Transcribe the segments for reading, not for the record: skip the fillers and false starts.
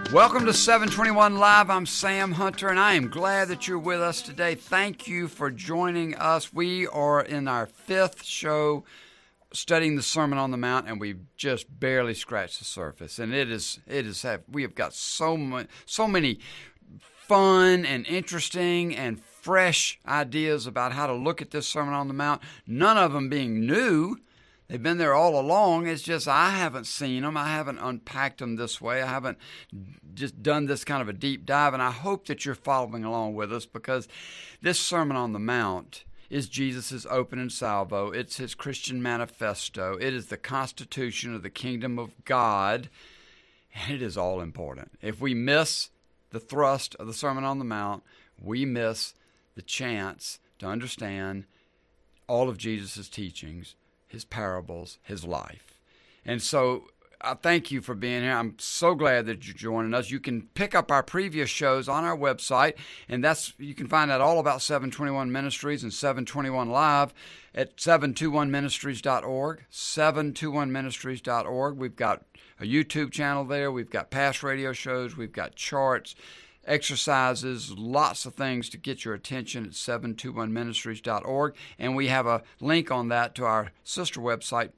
Welcome to 721 Live. I'm Sam Hunter, and I am glad that you're with us today. Thank you for joining us. We are in our fifth show studying the Sermon on the Mount, and we've just barely scratched the surface. And we have got so many fun and interesting and fresh ideas about how to look at this Sermon on the Mount, none of them being new. They've been there all along. It's just I haven't seen them. I haven't unpacked them this way. I haven't just done this kind of a deep dive, and I hope that you're following along with us, because this Sermon on the Mount is Jesus' opening salvo. It's his Christian manifesto. It is the constitution of the kingdom of God, and it is all important. If we miss the thrust of the Sermon on the Mount, we miss the chance to understand all of Jesus' teachings, his parables, his life. And so I thank you for being here. I'm so glad that you're joining us. You can pick up our previous shows on our website, and you can find out all about 721 Ministries and 721 Live at 721ministries.org, 721ministries.org. We've got a YouTube channel there. We've got past radio shows. We've got charts, exercises, lots of things to get your attention at 721ministries.org. And we have a link on that to our sister website,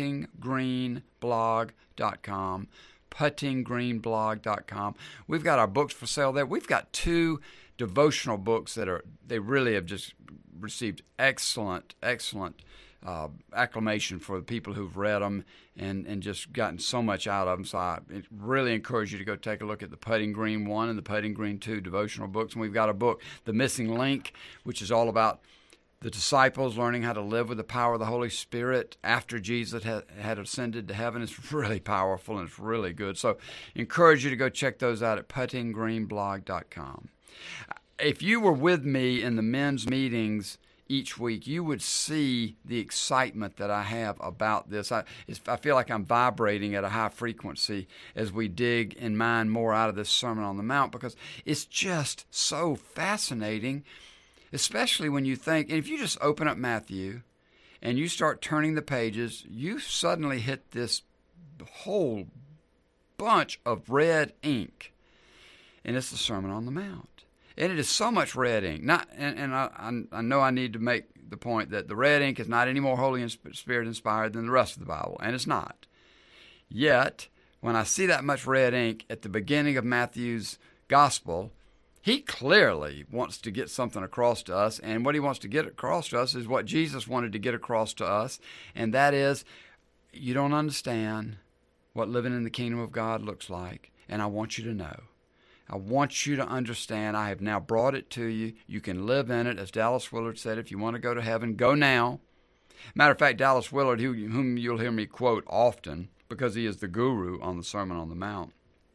puttinggreenblog.com, puttinggreenblog.com. We've got our books for sale there. We've got two devotional books they really have just received excellent acclamation for the people who've read them and just gotten so much out of them. So I really encourage you to go take a look at the Putting Green 1 and the Putting Green 2 devotional books. And we've got a book, The Missing Link, which is all about the disciples learning how to live with the power of the Holy Spirit after Jesus had ascended to heaven. It's really powerful and it's really good. So encourage you to go check those out at puttinggreenblog.com. If you were with me in the men's meetings each week, you would see the excitement that I have about this. I feel like I'm vibrating at a high frequency as we dig and mine more out of this Sermon on the Mount, because it's just so fascinating, especially when you think, and if you just open up Matthew and you start turning the pages, you suddenly hit this whole bunch of red ink, and it's the Sermon on the Mount. And it is so much red ink. I know I need to make the point that the red ink is not any more Holy Spirit inspired than the rest of the Bible, and it's not. Yet, when I see that much red ink at the beginning of Matthew's gospel, he clearly wants to get something across to us, and what he wants to get across to us is what Jesus wanted to get across to us, and that is, you don't understand what living in the kingdom of God looks like, and I want you to know. I want you to understand I have now brought it to you. You can live in it. As Dallas Willard said, if you want to go to heaven, go now. Matter of fact, Dallas Willard, whom you'll hear me quote often because he is the guru on the Sermon on the Mount,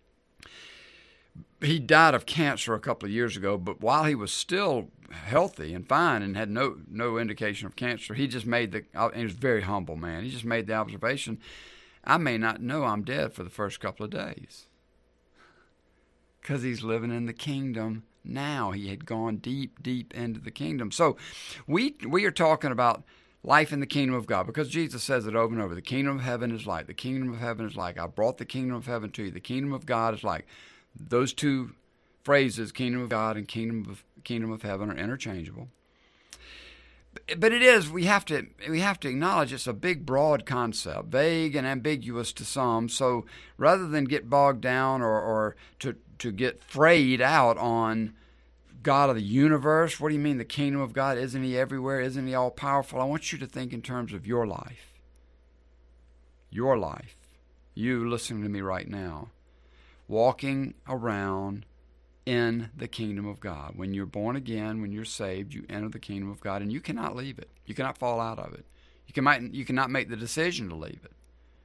he died of cancer a couple of years ago, but while he was still healthy and fine and had no indication of cancer, he just and he was a very humble man. He just made the observation, I may not know I'm dead for the first couple of days. Because he's living in the kingdom now. He had gone deep, deep into the kingdom. So we are talking about life in the kingdom of God, because Jesus says it over and over. The kingdom of heaven is like. The kingdom of heaven is like. I brought the kingdom of heaven to you. The kingdom of God is like. Those two phrases, kingdom of God and kingdom of heaven, are interchangeable. But it is, we have to acknowledge it's a big, broad concept, vague and ambiguous to some. So rather than get bogged down or to get frayed out on God of the universe, what do you mean the kingdom of God? Isn't he everywhere? Isn't he all powerful? I want you to think in terms of your life. Your life. You listening to me right now. Walking around in the kingdom of God. When you're born again, when you're saved, you enter the kingdom of God, and you cannot leave it. You cannot fall out of it. You cannot make the decision to leave it.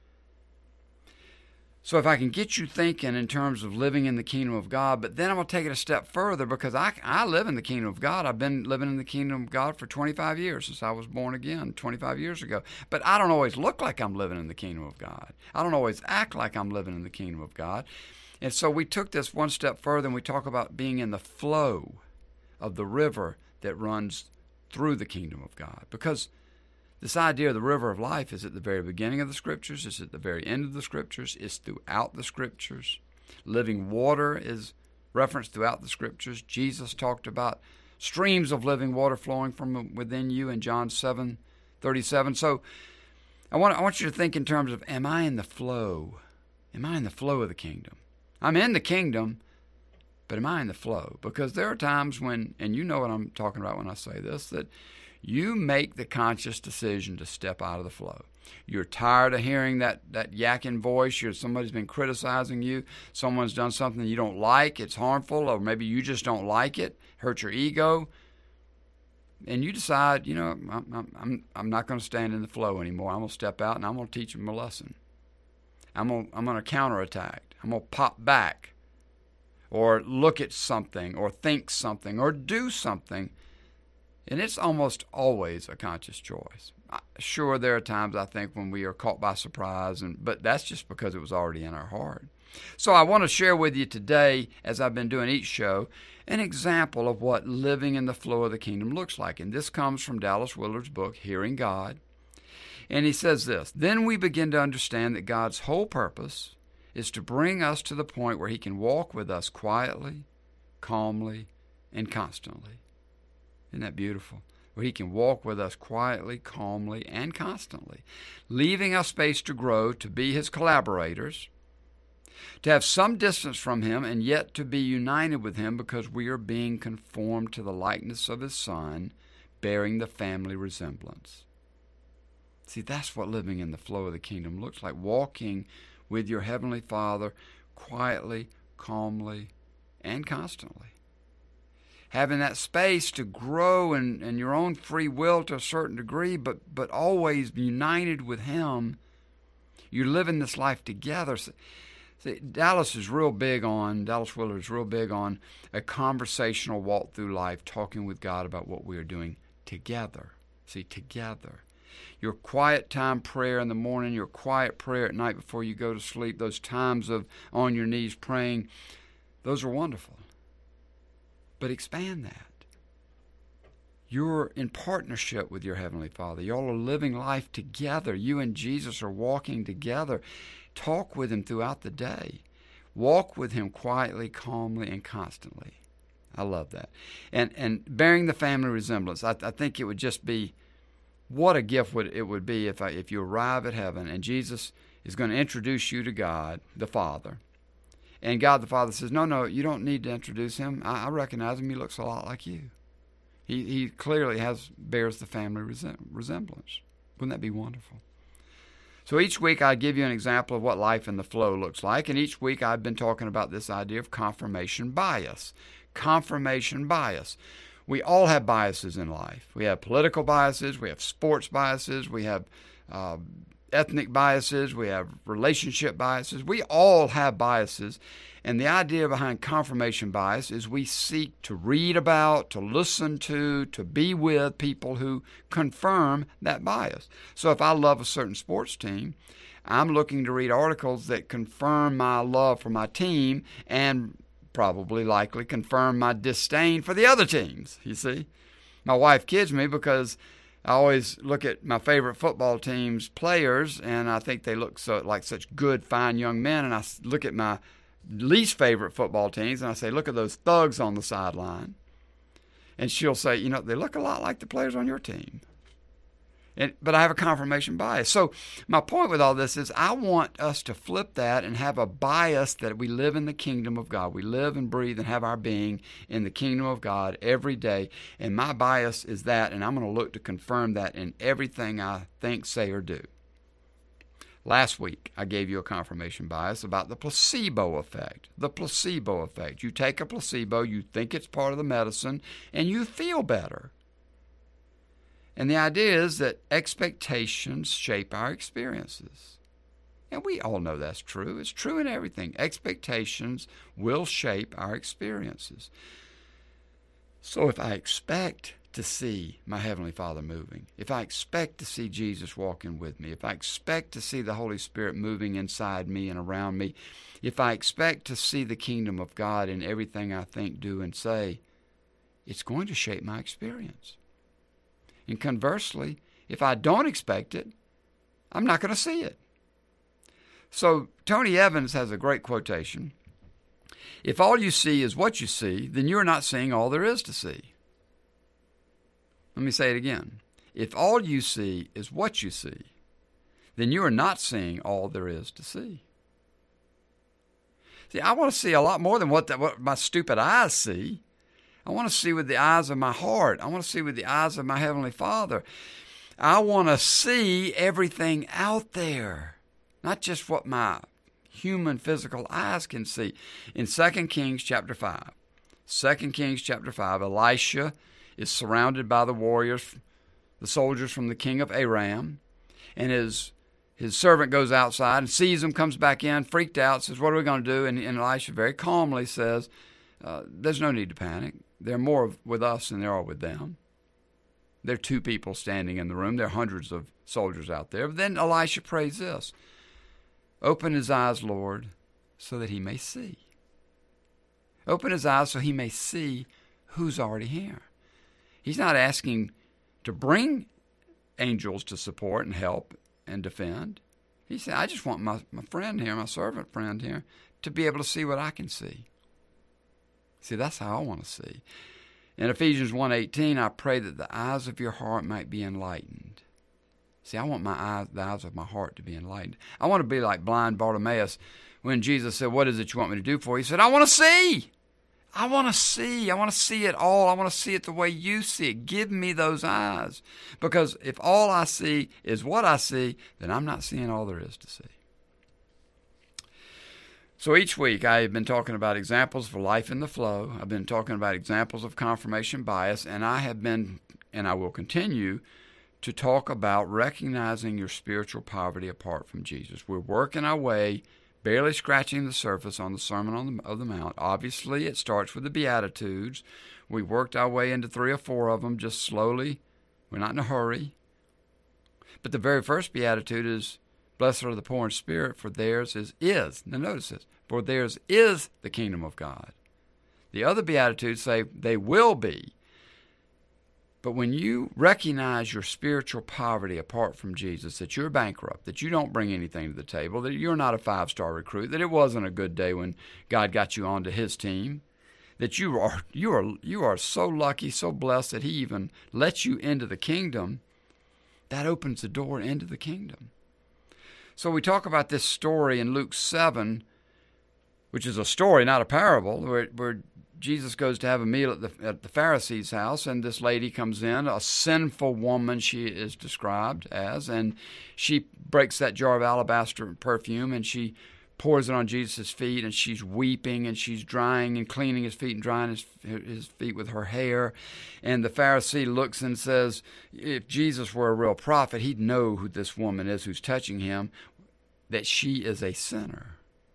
So if I can get you thinking in terms of living in the kingdom of God, but then I'm going to take it a step further, because I live in the kingdom of God. I've been living in the kingdom of God for 25 years since I was born again 25 years ago. But I don't always look like I'm living in the kingdom of God. I don't always act like I'm living in the kingdom of God. And so we took this one step further, and we talk about being in the flow of the river that runs through the kingdom of God. Because this idea of the river of life is at the very beginning of the Scriptures, it's at the very end of the Scriptures, it's throughout the Scriptures. Living water is referenced throughout the Scriptures. Jesus talked about streams of living water flowing from within you in John 7:37. So I want you to think in terms of, am I in the flow? Am I in the flow of the kingdom? I'm in the kingdom, but am I in the flow? Because there are times when, and you know what I'm talking about when I say this, that you make the conscious decision to step out of the flow. You're tired of hearing that yakking voice. Somebody's been criticizing you. Someone's done something you don't like. It's harmful, or maybe you just don't like it. Hurt your ego. And you decide, I'm not going to stand in the flow anymore. I'm going to step out and I'm going to teach them a lesson. I'm going to counterattack. I'm going to pop back, or look at something, or think something, or do something. And it's almost always a conscious choice. Sure, there are times I think when we are caught by surprise, but that's just because it was already in our heart. So I want to share with you today, as I've been doing each show, an example of what living in the flow of the kingdom looks like. And this comes from Dallas Willard's book, Hearing God. And he says this: then we begin to understand that God's whole purpose is to bring us to the point where he can walk with us quietly, calmly, and constantly. Isn't that beautiful? Where he can walk with us quietly, calmly, and constantly, leaving us space to grow, to be his collaborators, to have some distance from him, and yet to be united with him because we are being conformed to the likeness of his Son, bearing the family resemblance. See, that's what living in the flow of the kingdom looks like, walking with your Heavenly Father quietly, calmly, and constantly. Having that space to grow in your own free will to a certain degree, but always united with him. You're living this life together. See, Dallas Willard is real big on a conversational walk through life, talking with God about what we are doing together. See, together. Your quiet time prayer in the morning, your quiet prayer at night before you go to sleep, those times of on your knees praying, those are wonderful. But expand that. You're in partnership with your Heavenly Father. Y'all are living life together. You and Jesus are walking together. Talk with him throughout the day. Walk with him quietly, calmly, and constantly. I love that. And bearing the family resemblance, I think it would just be, what a gift it would be if you arrive at heaven and Jesus is going to introduce you to God the Father. And God the Father says, no, you don't need to introduce him. I recognize him. He looks a lot like you. He clearly bears the family resemblance. Wouldn't that be wonderful? So each week I give you an example of what life in the flow looks like. And each week I've been talking about this idea of confirmation bias. Confirmation bias. We all have biases in life. We have political biases. We have sports biases. We have ethnic biases. We have relationship biases. We all have biases. And the idea behind confirmation bias is we seek to read about, to listen to be with people who confirm that bias. So if I love a certain sports team, I'm looking to read articles that confirm my love for my team and probably likely confirm my disdain for the other teams, you see. My wife kids me because I always look at my favorite football team's players, and I think they look like such good, fine young men, and I look at my least favorite football teams, and I say, look at those thugs on the sideline. And she'll say, they look a lot like the players on your team. But I have a confirmation bias. So my point with all this is I want us to flip that and have a bias that we live in the kingdom of God. We live and breathe and have our being in the kingdom of God every day. And my bias is that, and I'm going to look to confirm that in everything I think, say, or do. Last week, I gave you a confirmation bias about the placebo effect. The placebo effect. You take a placebo, you think it's part of the medicine, and you feel better. And the idea is that expectations shape our experiences. And we all know that's true. It's true in everything. Expectations will shape our experiences. So if I expect to see my Heavenly Father moving, if I expect to see Jesus walking with me, if I expect to see the Holy Spirit moving inside me and around me, if I expect to see the kingdom of God in everything I think, do, and say, it's going to shape my experience. And conversely, if I don't expect it, I'm not going to see it. So Tony Evans has a great quotation. If all you see is what you see, then you're not seeing all there is to see. Let me say it again. If all you see is what you see, then you are not seeing all there is to see. See, I want to see a lot more than what my stupid eyes see. I want to see with the eyes of my heart. I want to see with the eyes of my Heavenly Father. I want to see everything out there, not just what my human physical eyes can see. In 2 Kings chapter 5, Elisha is surrounded by the warriors, the soldiers from the king of Aram, and his servant goes outside and sees him, comes back in, freaked out, says, what are we going to do? And Elisha very calmly says, there's no need to panic. There are more with us than there are with them. There are 2 people standing in the room. There are hundreds of soldiers out there. But then Elisha prays this, open his eyes, Lord, so that he may see. Open his eyes so he may see who's already here. He's not asking to bring angels to support and help and defend. He said, I just want my friend here, my servant friend here, to be able to see what I can see. See, that's how I want to see. In Ephesians 1:18, I pray that the eyes of your heart might be enlightened. See, I want the eyes of my heart to be enlightened. I want to be like blind Bartimaeus when Jesus said, what is it you want me to do for you? He said, I want to see. I want to see. I want to see it all. I want to see it the way you see it. Give me those eyes. Because if all I see is what I see, then I'm not seeing all there is to see. So each week I have been talking about examples for life in the flow. I've been talking about examples of confirmation bias, and I have been, and I will continue, to talk about recognizing your spiritual poverty apart from Jesus. We're working our way, barely scratching the surface on the Sermon on the Mount. Obviously, it starts with the Beatitudes. We worked our way into 3 or 4 of them just slowly. We're not in a hurry. But the very first Beatitude is, blessed are the poor in spirit, for theirs is. Now notice this. For theirs is the kingdom of God. The other Beatitudes say they will be. But when you recognize your spiritual poverty apart from Jesus, that you're bankrupt, that you don't bring anything to the table, that you're not a 5-star recruit, that it wasn't a good day when God got you onto his team, that you are so lucky, so blessed that he even lets you into the kingdom, that opens the door into the kingdom. So we talk about this story in Luke 7, which is a story, not a parable, where Jesus goes to have a meal at the Pharisee's house, and this lady comes in, a sinful woman she is described as, and she breaks that jar of alabaster perfume, and she pours it on Jesus' feet, and she's weeping, and she's drying and cleaning his feet and drying his feet with her hair. And the Pharisee looks and says, if Jesus were a real prophet, he'd know who this woman is who's touching him, that she is a sinner.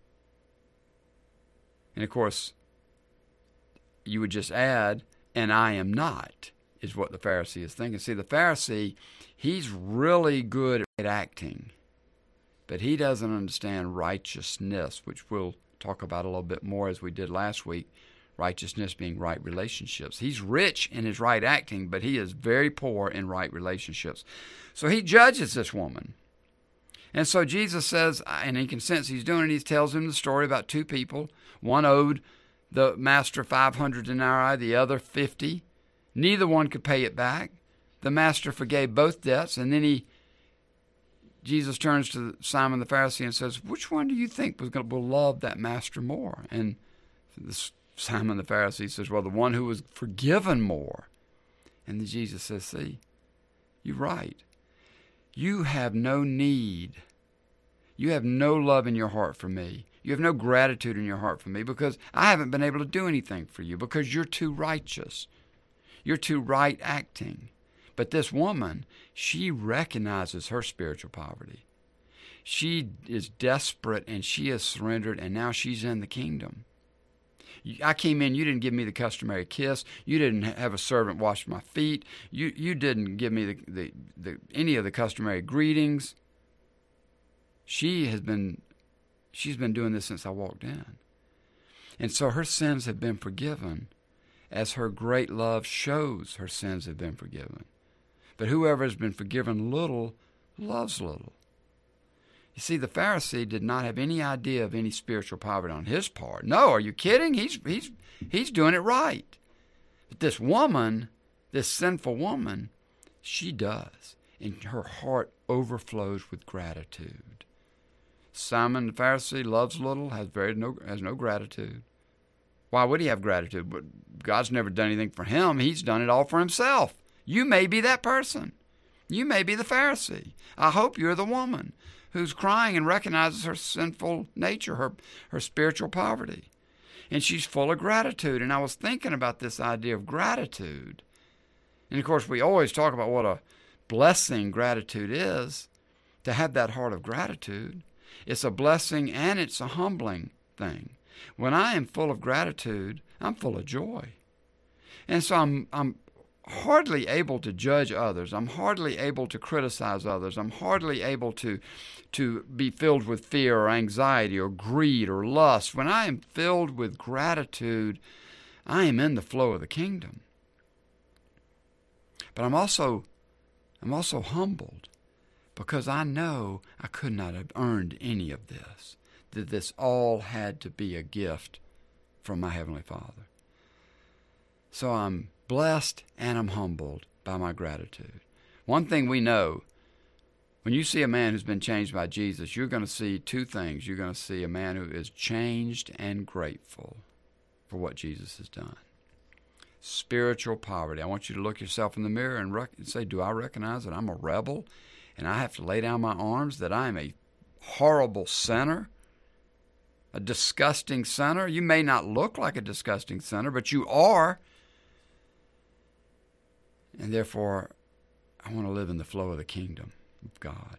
And of course, you would just add, and I am not, is what the Pharisee is thinking. See, the Pharisee, he's really good at acting, but he doesn't understand righteousness, which we'll talk about a little bit more as we did last week, righteousness being right relationships. He's rich in his right acting, but he is very poor in right relationships. So he judges this woman. And so Jesus says, and he can sense he's doing it, he tells him the story about 2 people. One owed the master 500 denarii, the other 50. Neither one could pay it back. The master forgave both debts, and then Jesus turns to Simon the Pharisee and says, which one do you think will love that master more? And Simon the Pharisee says, well, the one who was forgiven more. And then Jesus says, see, you're right. You have no need. You have no love in your heart for me. You have no gratitude in your heart for me because I haven't been able to do anything for you because you're too righteous. You're too right acting. But this woman, she recognizes her spiritual poverty. She is desperate and she is surrendered, and now she's in the kingdom. I came in, you didn't give me the customary kiss. You didn't have a servant wash my feet. You didn't give me any of the customary greetings. She's been doing this since I walked in. And so her sins have been forgiven as her great love shows her sins have been forgiven. But whoever has been forgiven little loves little. You You see, the Pharisee did not have any idea of any spiritual poverty on his part. No, are you kidding? He's doing it right. But this woman, this sinful woman, she does. And her heart overflows with gratitude. Simon the Pharisee loves little, has no gratitude. Why would he have gratitude? But God's never done anything for him. He's done it all for himself. You may be that person. You may be the Pharisee. I hope you're the woman who's crying and recognizes her sinful nature, her spiritual poverty. And she's full of gratitude. And I was thinking about this idea of gratitude. And of course, we always talk about what a blessing gratitude is. To have that heart of gratitude, it's a blessing and it's a humbling thing. When I am full of gratitude, I'm full of joy. And so I'm hardly able to judge others. I'm hardly able to criticize others. I'm hardly able to be filled with fear or anxiety or greed or lust. When I am filled with gratitude, I am in the flow of the kingdom. But I'm also humbled because I know I could not have earned any of this, that this all had to be a gift from my Heavenly Father. So I'm blessed and I'm humbled by my gratitude. One thing we know, when you see a man who's been changed by Jesus, you're going to see two things. You're going to see a man who is changed and grateful for what Jesus has done. Spiritual poverty. I want you to look yourself in the mirror and say, do I recognize that I'm a rebel and I have to lay down my arms, that I am a horrible sinner, a disgusting sinner? You may not look like a disgusting sinner, but you are. And therefore, I want to live in the flow of the kingdom of God.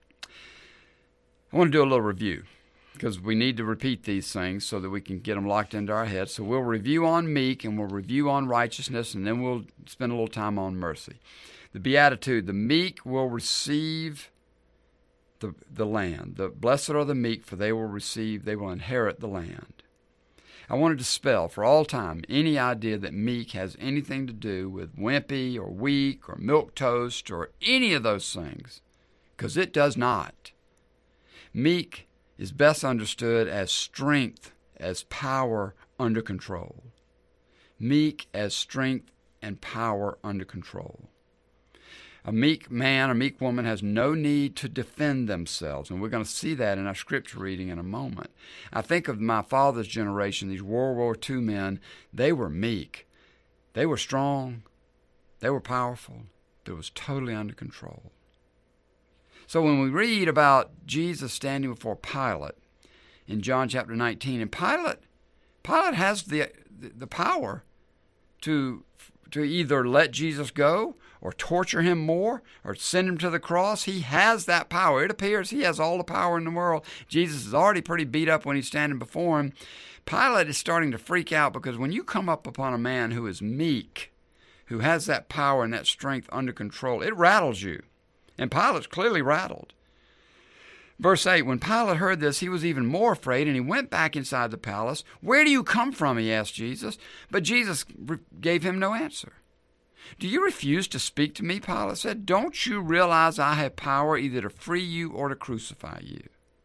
I want to do a little review because we need to repeat these things so that we can get them locked into our heads. So we'll review on meek and we'll review on righteousness, and then we'll spend a little time on mercy. The Beatitude, the meek will receive the land. The blessed are the meek, for they will inherit the land. I want to dispel for all time any idea that meek has anything to do with wimpy or weak or milquetoast or any of those things, because it does not. Meek is best understood as strength, as power under control. Meek as strength and power under control. A meek man or meek woman has no need to defend themselves, and we're going to see that in our scripture reading in a moment. I think of my father's generation, these World War II men. They were meek. They were strong. They were powerful, but it was totally under control. So when we read about Jesus standing before Pilate in John chapter 19, and Pilate has the power to either let Jesus go or torture him more or send him to the cross. He has that power. It appears he has all the power in the world. Jesus is already pretty beat up when he's standing before him. Pilate is starting to freak out because when you come up upon a man who is meek, who has that power and that strength under control, it rattles you. And Pilate's clearly rattled. Verse 8, when Pilate heard this, he was even more afraid, and he went back inside the palace. Where do you come from? He asked Jesus. But Jesus gave him no answer. Do you refuse to speak to me? Pilate said. Don't you realize I have power either to free you or to crucify you?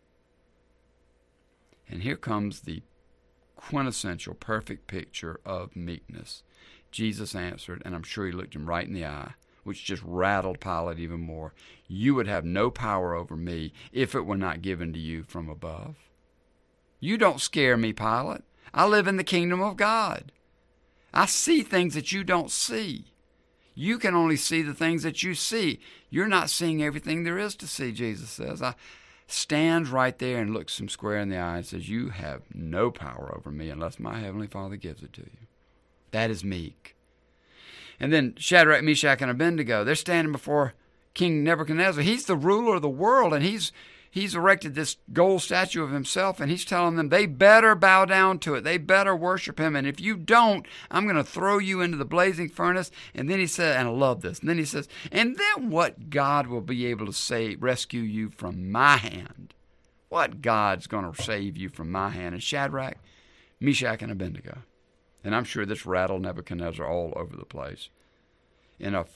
And here comes the quintessential, perfect picture of meekness. Jesus answered, and I'm sure he looked him right in the eye, which just rattled Pilate even more. You would have no power over me if it were not given to you from above. You don't scare me, Pilate. I live in the kingdom of God. I see things that you don't see. You can only see the things that you see. You're not seeing everything there is to see, Jesus says. I stands right there and looks him square in the eye and says, you have no power over me unless my Heavenly Father gives it to you. That is meek. And then Shadrach, Meshach, and Abednego, they're standing before King Nebuchadnezzar. He's the ruler of the world, and he's erected this gold statue of himself, and he's telling them they better bow down to it. They better worship him, and if you don't, I'm going to throw you into the blazing furnace. And then he said, and I love this, and then he says, and then what God will be able to rescue you from my hand? What God's going to save you from my hand? And Shadrach, Meshach, and Abednego. And I'm sure this rattled Nebuchadnezzar all over the place. In a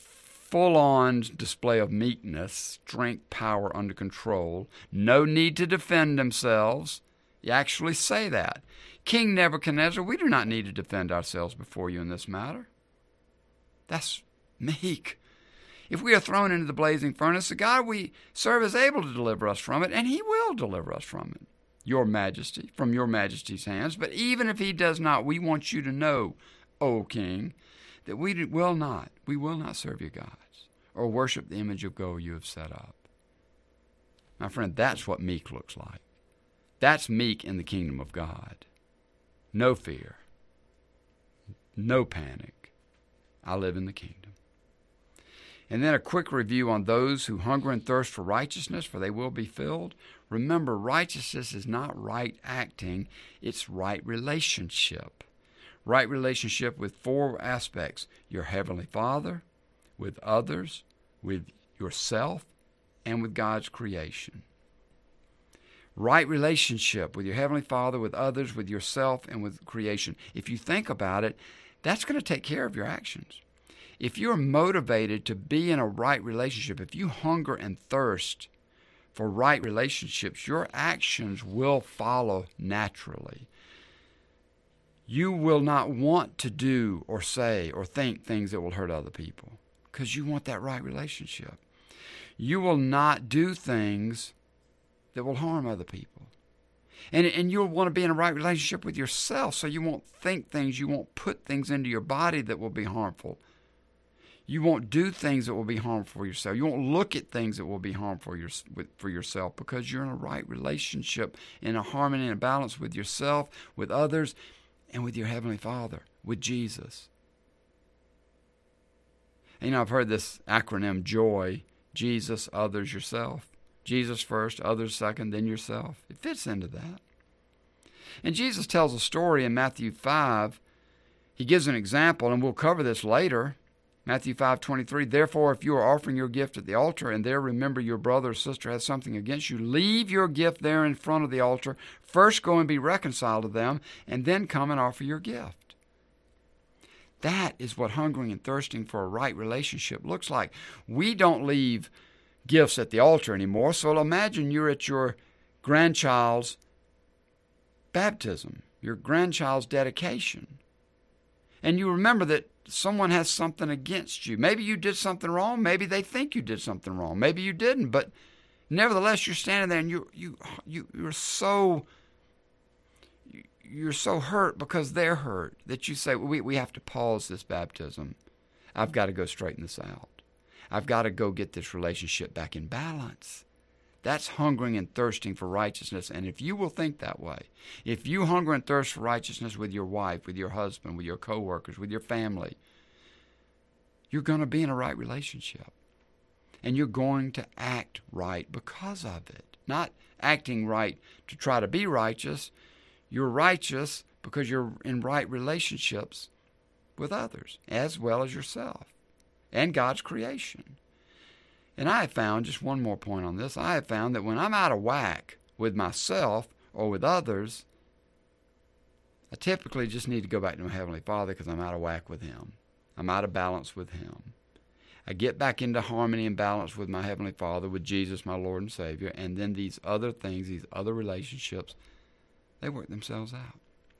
full-on display of meekness, strength, power under control, no need to defend themselves. You actually say that. King Nebuchadnezzar, we do not need to defend ourselves before you in this matter. That's meek. If we are thrown into the blazing furnace, the God we serve is able to deliver us from it, and he will deliver us from it, your majesty, from your majesty's hands. But even if he does not, we want you to know, O king, that we will not serve your gods or worship the image of gold you have set up. My friend, that's what meek looks like. That's meek in the kingdom of God. No fear. No panic. I live in the kingdom. And then a quick review on those who hunger and thirst for righteousness, for they will be filled. Remember, righteousness is not right acting, it's right relationship. Right relationship with four aspects: your Heavenly Father, with others, with yourself, and with God's creation. Right relationship with your Heavenly Father, with others, with yourself, and with creation. If you think about it, that's going to take care of your actions. If you're motivated to be in a right relationship, if you hunger and thirst for right relationships, your actions will follow naturally. You will not want to do or say or think things that will hurt other people because you want that right relationship. You will not do things that will harm other people. And you'll want to be in a right relationship with yourself, so you won't think things, you won't put things into your body that will be harmful. You won't do things that will be harmful for yourself. You won't look at things that will be harmful for yourself because you're in a right relationship, in a harmony and a balance with yourself, with others, and with your Heavenly Father, with Jesus. And I've heard this acronym JOY: Jesus, others, yourself. Jesus first, others second, then yourself. It fits into that. And Jesus tells a story in Matthew 5. He gives an example, and we'll cover this later. Matthew 5:23, therefore, if you are offering your gift at the altar, and there remember your brother or sister has something against you, leave your gift there in front of the altar. First go and be reconciled to them, and then come and offer your gift. That is what hungering and thirsting for a right relationship looks like. We don't leave gifts at the altar anymore, so imagine you're at your grandchild's baptism, your grandchild's dedication, and you remember that someone has something against you. Maybe you did something wrong. Maybe they think you did something wrong. Maybe you didn't. But nevertheless, you're standing there and you're so hurt because they're hurt that you say, we have to pause this baptism. I've got to go straighten this out. I've got to go get this relationship back in balance. That's hungering and thirsting for righteousness. And if you will think that way, if you hunger and thirst for righteousness with your wife, with your husband, with your coworkers, with your family, you're going to be in a right relationship. And you're going to act right because of it. Not acting right to try to be righteous. You're righteous because you're in right relationships with others, as well as yourself and God's creation. And I have found, just one more point on this, I have found that when I'm out of whack with myself or with others, I typically just need to go back to my Heavenly Father because I'm out of whack with Him. I'm out of balance with Him. I get back into harmony and balance with my Heavenly Father, with Jesus, my Lord and Savior, and then these other things, these other relationships, they work themselves out.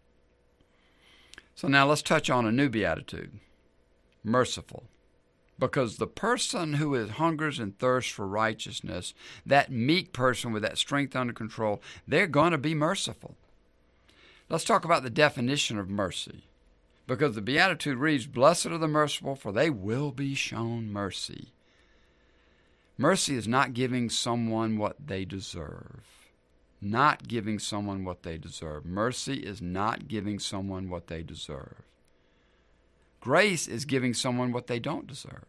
So now let's touch on a new beatitude, merciful. Because the person who hungers and thirsts for righteousness, that meek person with that strength under control, they're going to be merciful. Let's talk about the definition of mercy. Because the Beatitude reads, blessed are the merciful, for they will be shown mercy. Mercy is not giving someone what they deserve. Not giving someone what they deserve. Mercy is not giving someone what they deserve. Grace is giving someone what they don't deserve.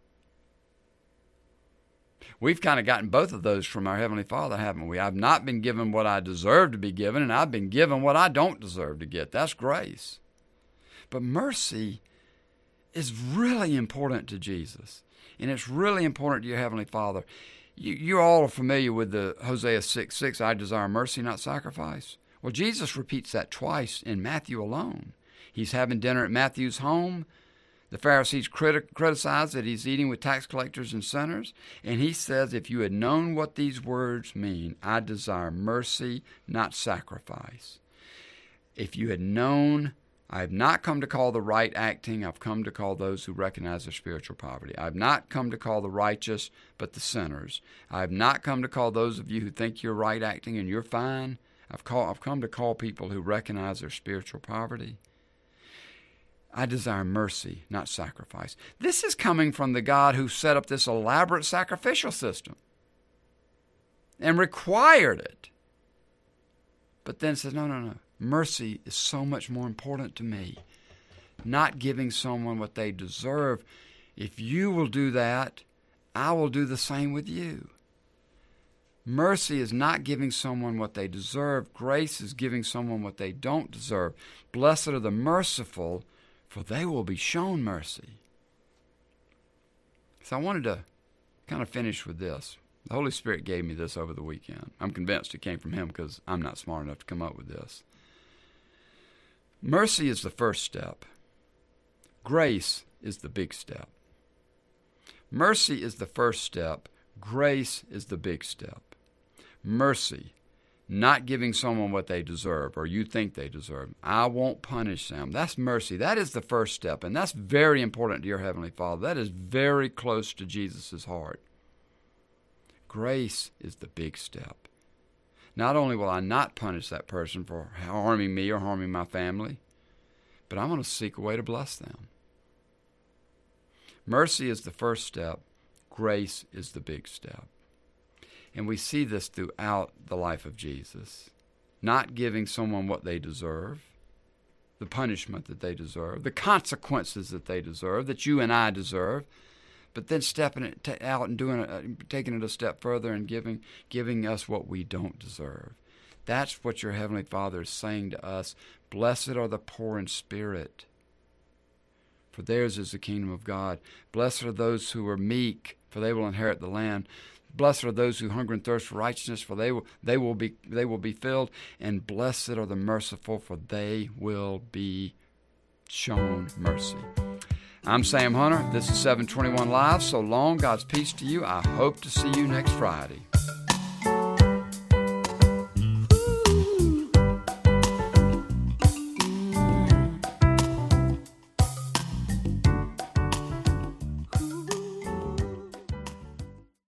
We've kind of gotten both of those from our Heavenly Father, haven't we? I've not been given what I deserve to be given, and I've been given what I don't deserve to get. That's grace. But mercy is really important to Jesus, and it's really important to your Heavenly Father. You all are familiar with the Hosea 6:6, I desire mercy, not sacrifice. Well, Jesus repeats that twice in Matthew alone. He's having dinner at Matthew's home. The Pharisees criticize that he's eating with tax collectors and sinners, and he says, if you had known what these words mean, I desire mercy, not sacrifice. If you had known, I have not come to call the right acting, I've come to call those who recognize their spiritual poverty. I have not come to call the righteous, but the sinners. I have not come to call those of you who think you're right acting and you're fine. I've come to call people who recognize their spiritual poverty. I desire mercy, not sacrifice. This is coming from the God who set up this elaborate sacrificial system and required it. But then says, no. Mercy is so much more important to me. Not giving someone what they deserve. If you will do that, I will do the same with you. Mercy is not giving someone what they deserve. Grace is giving someone what they don't deserve. Blessed are the merciful, for they will be shown mercy. So I wanted to kind of finish with this. The Holy Spirit gave me this over the weekend. I'm convinced it came from Him because I'm not smart enough to come up with this. Mercy is the first step. Grace is the big step. Mercy is the first step. Grace is the big step. Mercy, not giving someone what they deserve or you think they deserve. I won't punish them. That's mercy. That is the first step, and that's very important to your Heavenly Father. That is very close to Jesus' heart. Grace is the big step. Not only will I not punish that person for harming me or harming my family, but I'm going to seek a way to bless them. Mercy is the first step. Grace is the big step. And we see this throughout the life of Jesus. Not giving someone what they deserve, the punishment that they deserve, the consequences that they deserve, that you and I deserve, but then stepping it out and taking it a step further and giving us what we don't deserve. That's what your Heavenly Father is saying to us. Blessed are the poor in spirit, for theirs is the kingdom of God. Blessed are those who are meek, for they will inherit the land. Blessed are those who hunger and thirst for righteousness, for they will be filled. And blessed are the merciful, for they will be shown mercy. I'm Sam Hunter. This is 721 Live. So long. God's peace to you. I hope to see you next Friday.